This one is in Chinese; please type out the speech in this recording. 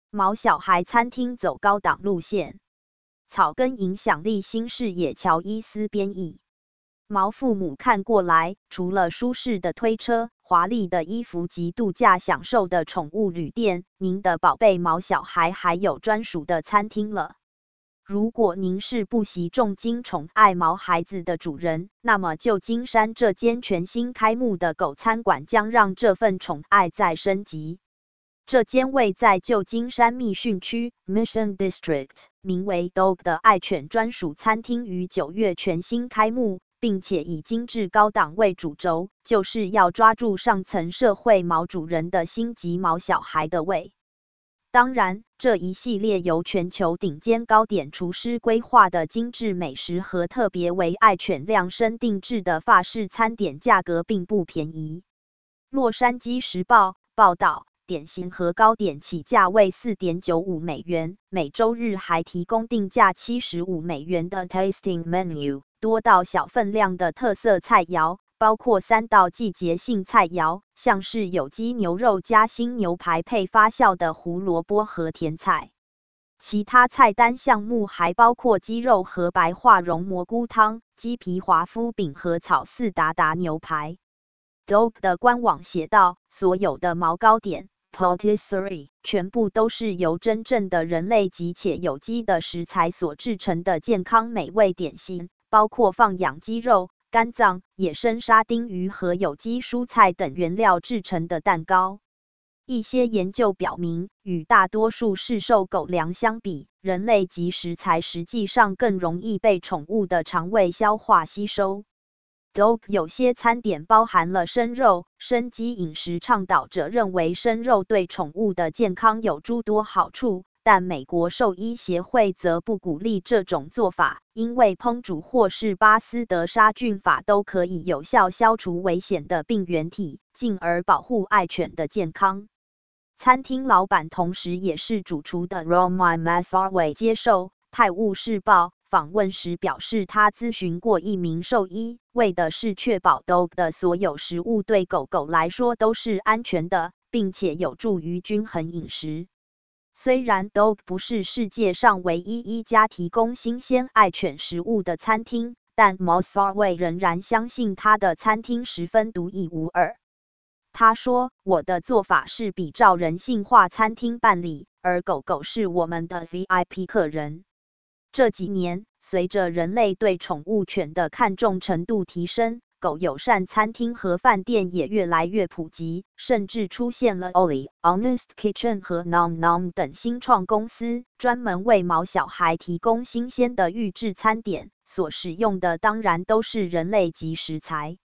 毛小孩餐厅走高档路线。草根影响力新视野乔伊斯编译。毛父母看过来，除了舒适的推车、华丽的衣服及度假享受的宠物旅店，您的宝贝毛小孩还有专属的餐厅了。如果您是不惜重金宠爱毛孩子的主人，那么旧金山这间全新开幕的狗餐馆将让这份宠爱再升级。这间位在旧金山密逊区 Mission District， 名为 Dog 的爱犬专属餐厅于9月全新开幕，并且以精致高档为主轴，就是要抓住上层社会毛主人的心及毛小孩的胃。当然，这一系列由全球顶尖糕点厨师规划的精致美食和特别为爱犬量身定制的法式餐点价格并不便宜。洛杉矶时报报道，点心和糕点起价为 4.95 美元，每周日还提供定价75美元的 tasting menu， 多道小分量的特色菜肴，包括3道季节性菜肴，像是有机牛肉加新牛排配发酵的胡萝卜和甜菜。其他菜单项目还包括鸡肉和白化茸蘑菇汤、鸡皮华夫饼和草饲达达牛排。Dog 的官网写道，所有的毛糕点patisserie 全部都是由真正的人类及且有机的食材所制成的健康美味点心，包括放养鸡肉、肝脏、野生沙丁鱼和有机蔬菜等原料制成的蛋糕。一些研究表明，与大多数市售狗粮相比，人类及食材实际上更容易被宠物的肠胃消化吸收。Dog 有些餐点包含了生肉，生鸡饮食倡导者认为生肉对宠物的健康有诸多好处，但美国兽医协会则不鼓励这种做法，因为烹煮或是巴斯德杀菌法都可以有效消除危险的病原体，进而保护爱犬的健康。餐厅老板同时也是主厨的 Romy Massaraway 接受《泰晤士报》访问时表示，他咨询过一名兽医，为的是确保 Dog 的所有食物对狗狗来说都是安全的，并且有助于均衡饮食。虽然 Dog 不是世界上唯一一家提供新鲜爱犬食物的餐厅，但 Massaraway 仍然相信他的餐厅十分独一无二。他说，我的做法是比照人性化餐厅办理，而狗狗是我们的 VIP 客人。这几年，随着人类对宠物犬的看重程度提升，狗友善餐厅和饭店也越来越普及，甚至出现了 Ollie、Honest Kitchen 和 Nom Nom 等新创公司，专门为毛小孩提供新鲜的预制餐点，所使用的当然都是人类及食材。